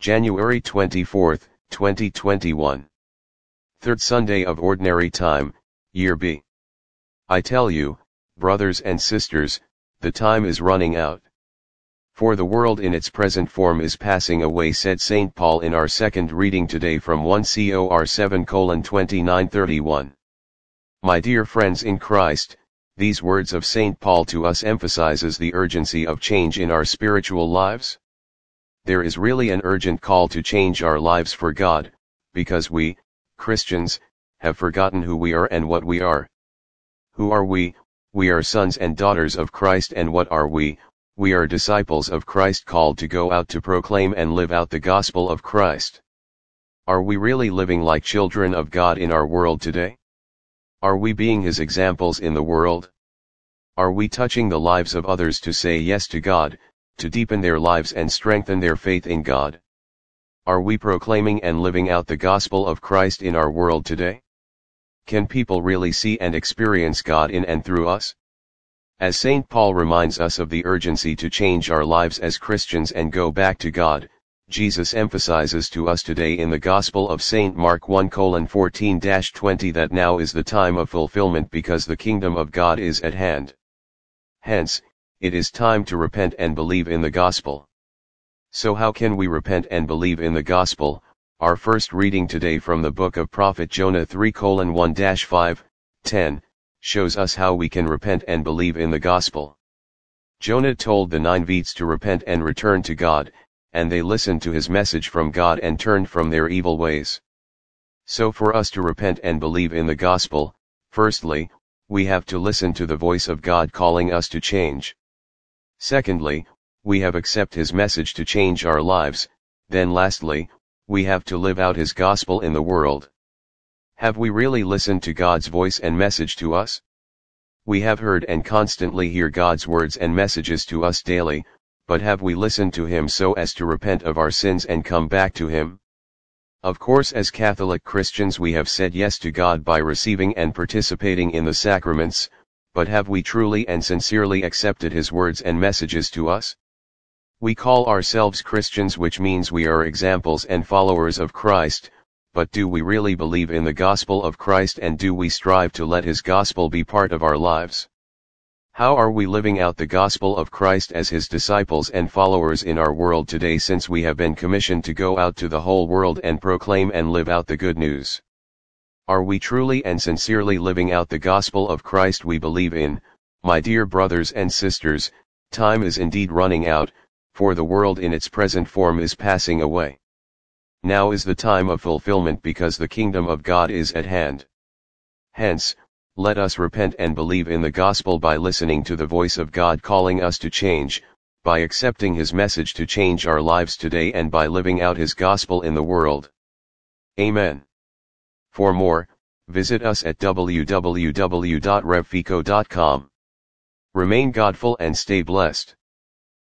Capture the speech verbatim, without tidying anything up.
January twenty-fourth, twenty twenty-one. Third Sunday of Ordinary Time, Year B. I tell you, brothers and sisters, the time is running out. For the world in its present form is passing away, said Saint Paul in our second reading today from First Cor seven twenty-nine thirty-one. My dear friends in Christ, these words of Saint Paul to us emphasizes the urgency of change in our spiritual lives. There is really an urgent call to change our lives for God, because we, Christians, have forgotten who we are and what we are. Who are we? We are sons and daughters of Christ. And what are we? We are disciples of Christ, called to go out to proclaim and live out the gospel of Christ. Are we really living like children of God in our world today? Are we being His examples in the world? Are we touching the lives of others to say yes to God, to deepen their lives and strengthen their faith in God? Are we proclaiming and living out the gospel of Christ in our world today? Can people really see and experience God in and through us? As Saint Paul reminds us of the urgency to change our lives as Christians and go back to God, Jesus emphasizes to us today in the Gospel of Saint Mark one fourteen to twenty that now is the time of fulfillment, because the kingdom of God is at hand. Hence, it is time to repent and believe in the gospel. So how can we repent and believe in the gospel? Our first reading today from the book of Prophet Jonah three one to five, ten, shows us how we can repent and believe in the gospel. Jonah told the Ninevites to repent and return to God, and they listened to his message from God and turned from their evil ways. So for us to repent and believe in the gospel, firstly, we have to listen to the voice of God calling us to change. Secondly, we have accept His message to change our lives. Then lastly, we have to live out His gospel in the world. Have we really listened to God's voice and message to us? We have heard and constantly hear God's words and messages to us daily, but have we listened to Him so as to repent of our sins and come back to Him? Of course, as Catholic Christians we have said yes to God by receiving and participating in the sacraments, but have we truly and sincerely accepted His words and messages to us? We call ourselves Christians, which means we are examples and followers of Christ, but do we really believe in the gospel of Christ, and do we strive to let His gospel be part of our lives? How are we living out the gospel of Christ as His disciples and followers in our world today, since we have been commissioned to go out to the whole world and proclaim and live out the good news? Are we truly and sincerely living out the gospel of Christ we believe in? My dear brothers and sisters, time is indeed running out, for the world in its present form is passing away. Now is the time of fulfillment, because the kingdom of God is at hand. Hence, let us repent and believe in the gospel by listening to the voice of God calling us to change, by accepting His message to change our lives today, and by living out His gospel in the world. Amen. For more, visit us at w w w dot rev fico dot com. Remain Godful and stay blessed.